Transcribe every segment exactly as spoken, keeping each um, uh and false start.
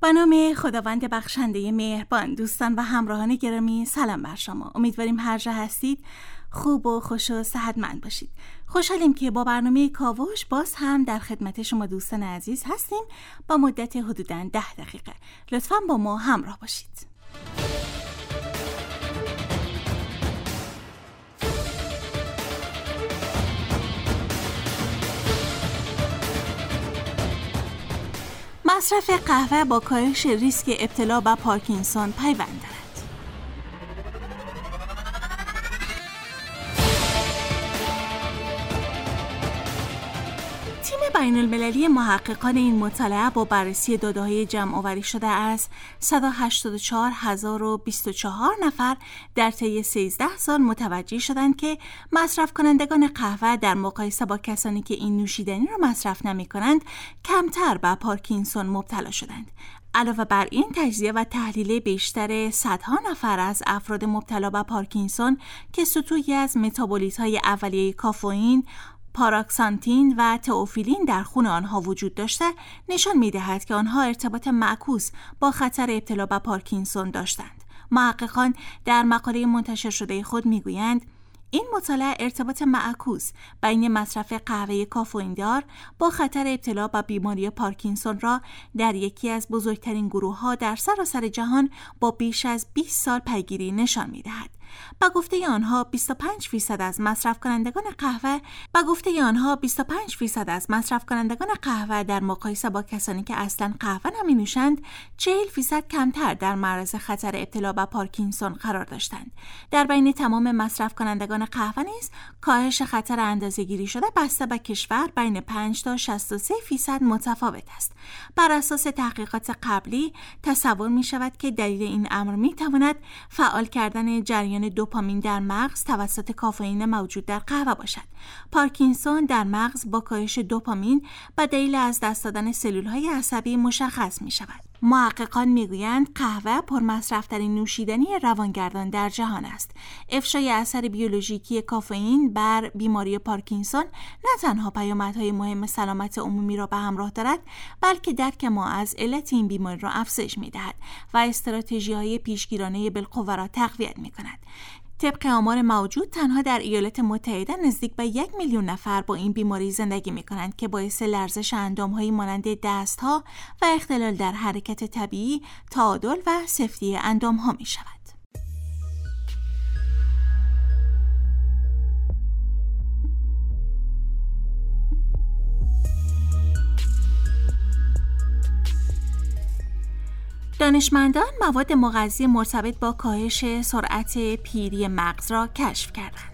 به نام خداوند بخشنده مهربان. دوستان و همراهان گرامی، سلام بر شما. امیدواریم هر جا هستید خوب و خوش و صحتمند باشید. خوشحالیم که با برنامه کاوش باز هم در خدمت شما دوستان عزیز هستیم با مدت حدوداً ده دقیقه. لطفاً با ما همراه باشید. مصرف قهوه با کاهش ریسک ابتلا به پارکینسون پیوند دارد. تیم بین المللی محققان این مطالعه با بررسی داده‌های جمع آوری شده از صد و هشتاد و چهار هزار و بیست و چهار نفر در طی سیزده سال متوجه شدند که مصرف کنندگان قهوه در مقایسه با کسانی که این نوشیدنی را مصرف نمی کنند کمتر به پارکینسون مبتلا شدند. علاوه بر این، تجزیه و تحلیل بیشتر صدها نفر از افراد مبتلا به پارکینسون که سطوحی از متابولیت‌های اولیه کافئین، پاراکسانتین و تئوفیلین در خون آنها وجود داشته نشان می‌دهد که آنها ارتباط معکوس با خطر ابتلا به پارکینسون داشتند. محققان در مقاله منتشر شده خود می‌گویند این مطالعه ارتباط معکوس بین مصرف قهوه کافئین‌دار با خطر ابتلا به بیماری پارکینسون را در یکی از بزرگترین گروه‌ها در سراسر جهان با بیش از بیست سال پیگیری نشان می‌دهد. با گفته آنها بیست و پنج درصد از مصرف کنندگان قهوه با گفته آنها بیست و پنج درصد از مصرف کنندگان قهوه در مقایسه با کسانی که اصلاً قهوه نمی‌نوشند چهل درصد کمتر در معرض خطر ابتلا به پارکینسون قرار داشتند. در بین تمام مصرف کنندگان قهوه نیز کاهش خطر اندازه‌گیری شده بسته به کشور بین پنج تا شصت و سه درصد متفاوت است. بر اساس تحقیقات قبلی تصور می‌شود که دلیل این امر می‌تواند فعال کردن جریان دوپامین در مغز توسط کافئین موجود در قهوه باشد. پارکینسون در مغز با کاهش دوپامین به دلیل از دست دادن سلول‌های عصبی مشخص می‌شود. محققان میگویند قهوه پرمصرف‌ترین نوشیدنی روانگردان در جهان است. افشای اثر بیولوژیکی کافئین بر بیماری پارکینسون نه تنها پیامدهای مهم سلامت عمومی را به همراه دارد، بلکه درک ما از علت این بیماری را افزایش می‌دهد و استراتژی‌های پیشگیرانه بالقوه را تقویت می‌کند. طبق آمار موجود تنها در ایالات متحده نزدیک به یک میلیون نفر با این بیماری زندگی می کنند که باعث لرزش اندام‌هایی مانند دست‌ها و اختلال در حرکت طبیعی، تعادل و سفتی اندام‌ها می شود. دانشمندان مواد مغذی مرتبط با کاهش سرعت پیری مغز را کشف کردند.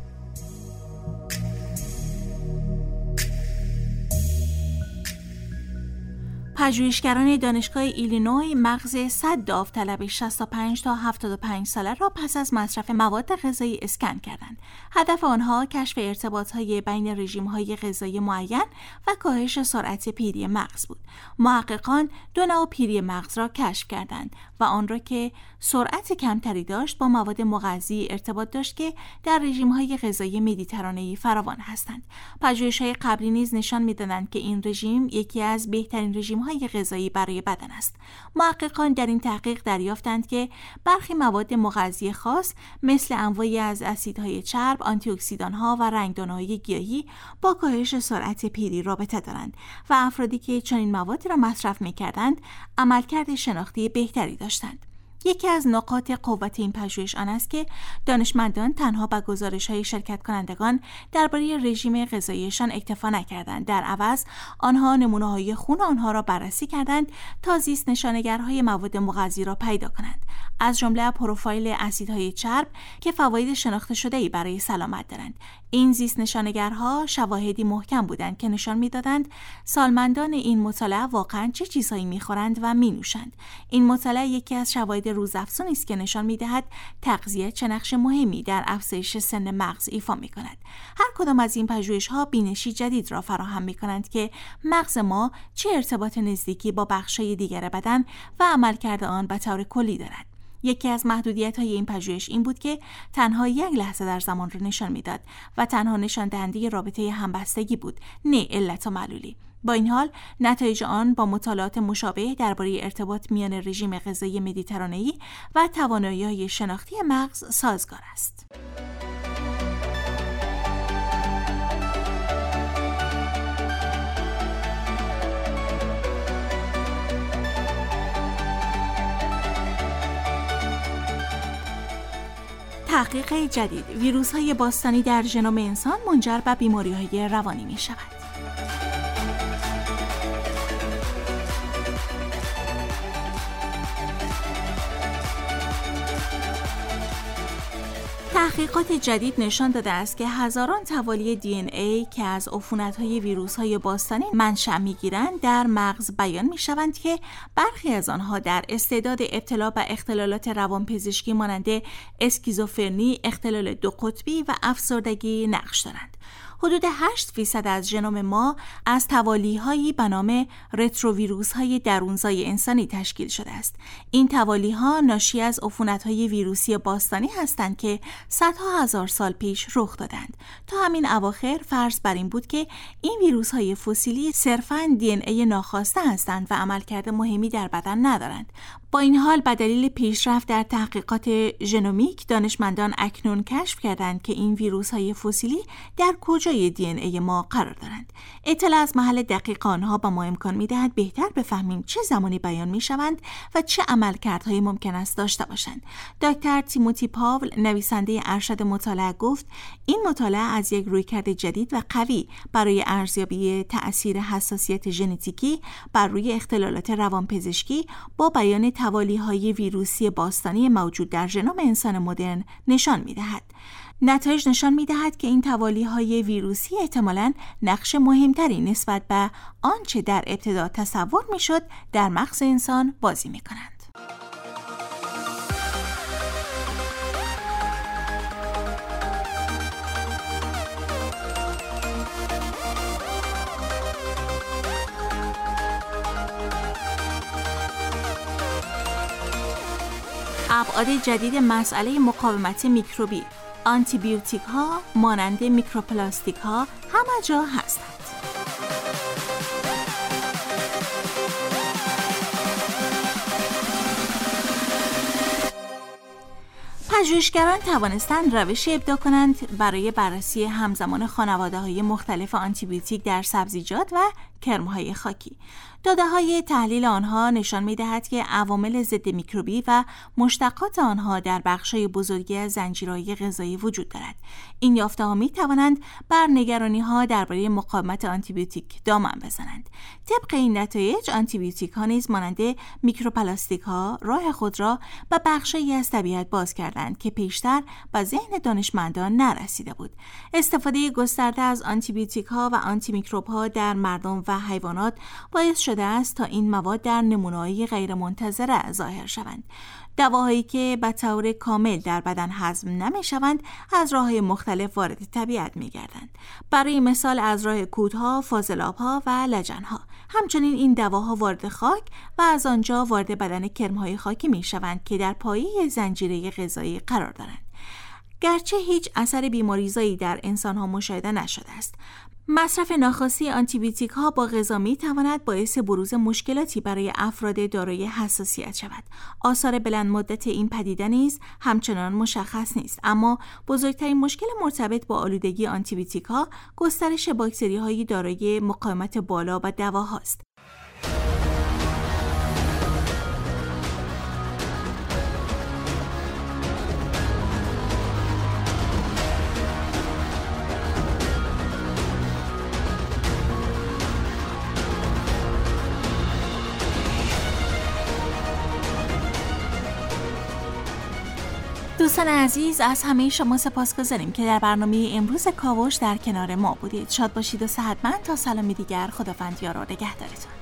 پژوهشگران دانشگاه ایلینوی مغز صد داوطلب شصت و پنج تا هفتاد و پنج ساله را پس از مصرف مواد غذایی اسکن کردند. هدف آنها کشف ارتباط‌های بین رژیم‌های غذایی معین و کاهش سرعت پیری مغز بود. محققان دو نوع پیری مغز را کشف کردند و آن را که سرعت کمتری داشت با مواد مغذی ارتباط داشت که در رژیم‌های غذایی مدیترانه‌ای فراوان هستند. پژوهش‌های قبلی نیز نشان می‌دادند که این رژیم یکی از بهترین رژیم‌های غذایی برای بدن است. محققان در این تحقیق دریافتند که برخی مواد مغذی خاص مثل انواعی از اسیدهای چرب، آنتی اکسیدان‌ها و رنگدانه‌های گیاهی با کاهش سرعت پیری رابطه دارند و افرادی که چنین موادی را مصرف می‌کردند عملکرد شناختی بهتری داشتند. یکی از نقاط قوت این پژوهش آن است که دانشمندان تنها به گزارش‌های شرکت کنندگان درباره رژیم غذاییشان اکتفا نکردند. در عوض آنها نمونه‌های خون آنها را بررسی کردند تا زیست نشانگرهای مواد مغذی را پیدا کنند، از جمله پروفایل اسیدهای چرب که فواید شناخته شده‌ای برای سلامت دارند. این زیست نشانگرها شواهدی محکم بودند که نشان می‌دادند سالمندان این مطالعه واقعاً چه چیزهایی می‌خورند و می‌نوشند. این مطالعه یکی از شواهد روزافزونی است که نشان می‌دهد تغذیه چه نقش مهمی در افزایش سن مغز ایفا می‌کند. هر کدام از این پژوهش‌ها بینشی جدید را فراهم می‌کنند که مغز ما چه ارتباط نزدیکی با بخش‌های دیگر بدن و عملکرد آن به طور کلی دارد. یکی از محدودیت‌های این پژوهش این بود که تنها یک لحظه در زمان را نشان می‌داد و تنها نشان دهنده رابطه همبستگی بود، نه علت و معلولی. با این حال نتایج آن با مطالعات مشابه درباره ارتباط میان رژیم غذایی مدیترانه‌ای و توانایی‌های شناختی مغز سازگار است. تحقیق جدید: ویروس‌های باستانی در ژنوم انسان منجر به بیماری‌های روانی می‌شود. تحقیقات جدید نشان داده است که هزاران توالی دی ان ای که از عفونت‌های ویروس‌های باستانی منشأ می‌گیرند در مغز بیان می‌شوند که برخی از آنها در استعداد ابتلا به اختلالات روانپزشکی مانند اسکیزوفرنی، اختلال دو قطبی و افسردگی نقش دارند. حدود هشت فیصد از ژنوم ما از توالیه‌هایی به نام رتروویروس‌های درونزای انسانی تشکیل شده است. این توالیه‌ها ناشی از عفونت‌های ویروسی باستانی هستند که صدها هزار سال پیش رخ دادند. تا همین اواخر فرض بر این بود که این ویروس‌های فسیلی صرفاً دی ان ای ناخواسته هستند و عملکرد مهمی در بدن ندارند. با این حال به دلیل پیشرفت در تحقیقات ژنومیک، دانشمندان اکنون کشف کردند که این ویروس‌های فسیلی در کجای دی ان ای ما قرار دارند. اطلاع از محل دقیق آنها به ما امکان می‌دهد بهتر بفهمیم چه زمانی بیان می‌شوند و چه عملکردهایی ممکن است داشته باشند. دکتر تیموتی پاول، نویسنده ارشد مطالعه، گفت این مطالعه از یک رویکرد جدید و قوی برای ارزیابی تأثیر حساسیت ژنتیکی بر روی اختلالات روانپزشکی با بیان توالیه‌های ویروسی باستانی موجود در ژنوم انسان مدرن نشان می‌دهد. نتایج نشان می‌دهد که این توالیه‌های ویروسی احتمالاً نقش مهمتری نسبت به آنچه در ابتدا تصور می‌شد در مغز انسان بازی می‌کنند. ابعاد جدید مسئله مقاومت میکروبی: آنتی بیوتیک ها مانند میکروپلاستیک ها همه جا هستند. پژوهشگران توانستند روشی ابداع کنند برای بررسی همزمان خانواده‌های مختلف آنتیبیوتیک در سبزیجات و کرم‌های خاکی. داده‌های تحلیل آنها نشان می‌دهد که عوامل ضد میکروبی و مشتقات آنها در بخش‌های بزرگی از زنجیرهای غذایی وجود دارد. این یافته‌ها می‌توانند بر نگرانی‌ها درباره مقاومت آنتیبیوتیک دامن بزنند. طبق این نتایج، آنتیبیوتیک‌ها نیز مانند میکروپلاستیک‌ها راه خود را به بخش‌هایی از طبیعت باز کردند که پیشتر به ذهن دانشمندان نرسیده بود. استفاده گسترده از آنتیبیوتیک‌ها و آنتی میکروب‌ها در مردم و حیوانات باعث شده است تا این مواد در نمونه‌های غیرمنتظره ظاهر شوند. دواهایی که به طور کامل در بدن هضم نمی‌شوند از راه‌های مختلف وارد طبیعت می‌گردند. برای مثال از راه کودها، فاضلاب‌ها و لجن‌ها. همچنین این دواها وارد خاک و از آنجا وارد بدن کرم‌های خاکی می‌شوند که در پایه زنجیره غذایی قرار دارند. گرچه هیچ اثر بیماریزایی در انسان‌ها مشاهده نشده است، مصرف ناخواسته آنتیبیوتیک ها با غذا می تواند باعث بروز مشکلاتی برای افراد دارای حساسیت شود. آثار بلند مدت این پدیده نیز همچنان مشخص نیست، اما بزرگترین مشکل مرتبط با آلودگی آنتیبیوتیک ها گسترش باکتری های دارای مقاومت بالا به دواهاست. دوستان عزیز، از همه شما سپاسگزاریم که در برنامه امروز کاوش در کنار ما بودید. شاد باشید و صحتمند تا سلامی دیگر. خداوند یار و نگهدارتان.